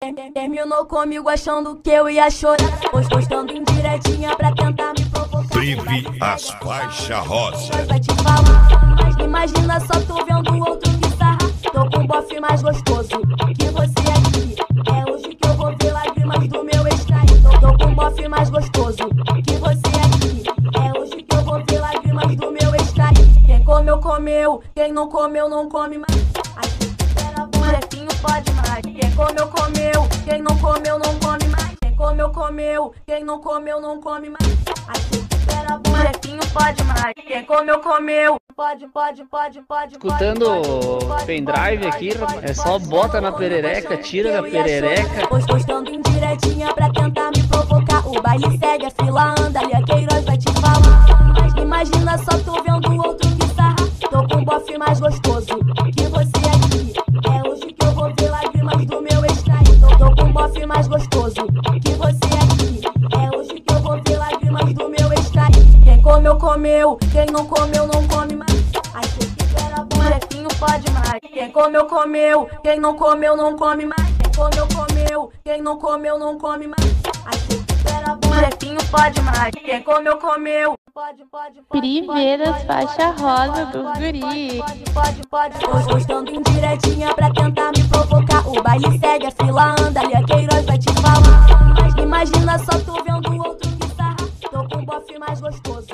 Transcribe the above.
Terminou comigo achando que eu ia chorar, postando indiretinha pra tentar me provocar. Prive as faixas rosa. Vai te falar, mas imagina só tô vendo outro que sarra. Tô com um bofe mais gostoso que você aqui. É hoje que eu vou ver lágrimas do meu ex-traído. Tô com um bofe mais gostoso que você aqui. É hoje que eu vou ver lágrimas do meu ex-traído. Quem comeu, comeu. Quem não comeu, não come mais. Achei que era bom, jefinho pode mais. Quem comeu, comeu. Quem não comeu, não come mais. Quem comeu, comeu. Quem não comeu, não come mais. Achei que era bom, jefinho pode mais. Quem comeu, comeu. Pode. Escutando o pendrive aqui, é só bota na perereca, tira da perereca. Postando indiretinha pra tentar me provocar. O baile segue, a fila anda, ali a Queiroz vai te falar. Mas imagina só tô vendo outro que sarra. Tô com um bofe mais gostoso que você aqui. É hoje que eu vou ver lágrimas do meu ex-traído. Tô com um bofe mais gostoso que você aqui. É hoje que eu vou ver lágrimas do meu ex-traído. Quem comeu, comeu. Quem não comeu, não come mais. Achei que era bom, jefinho pode mais. Quem comeu, comeu. Quem não comeu, não come mais. Quem comeu, comeu. Quem não comeu, não come mais. Achei que era bom, jefinho pode mais. Quem comeu, comeu. Pode. Primeiras faixa rosa do guri. Postando indiretinha pra tentar me provocar. O baile segue, a fila anda, ali a Queiroz vai te falar. Mas imagina só tô vendo outro que sarra. Tô com um bofe mais gostoso